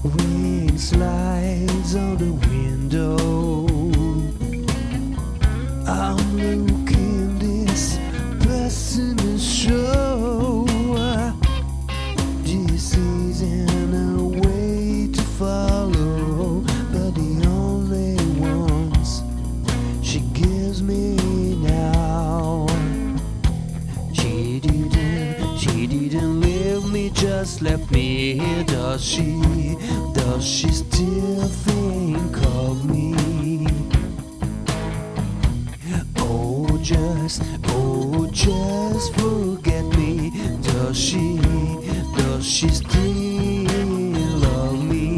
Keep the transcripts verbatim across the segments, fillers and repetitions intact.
Rain slides on the window. I'm looking this pessimist show. This isn't a way to follow, but the only ones she gives me now. She didn't, she didn't leave me, just left me here. Does she, does she still think of me? Oh, just, oh, just forget me. Does she, does she still love me?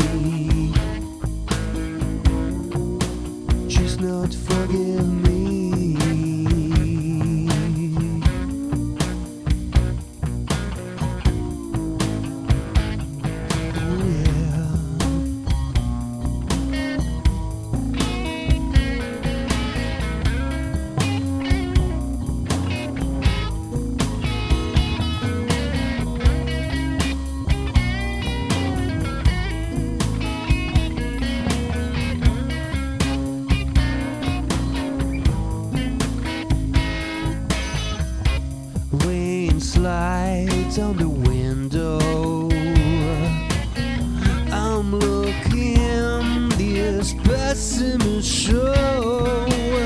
She's not forgive me. Rain slides on the window. I'm looking this pessimist show.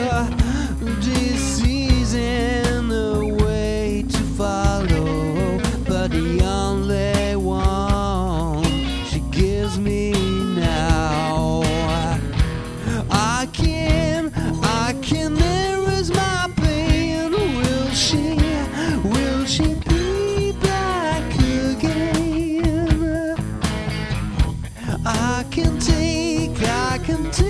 This isn't the way to follow, but the only one she gives me now. I can, I can erase my pain. Will she? Will she be back again? I can take, I can take